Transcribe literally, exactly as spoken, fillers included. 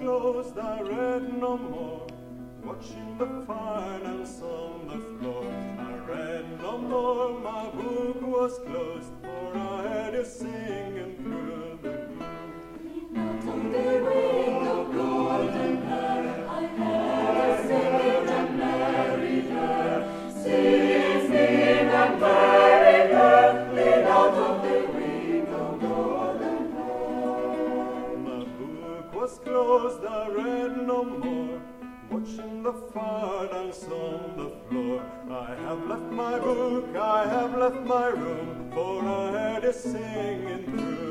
closed, I read no more, watching the finance on the floor. I read no more, my book was closed, for I heard you singing through the gloom. Not on the wing of golden hair, I heard you singing and married her. Singing and married her, lean out of the wing of golden hair. My book was closed, I read no more, watching the fire dance on the floor. I have left my book, I have left my room, for I heard you singing through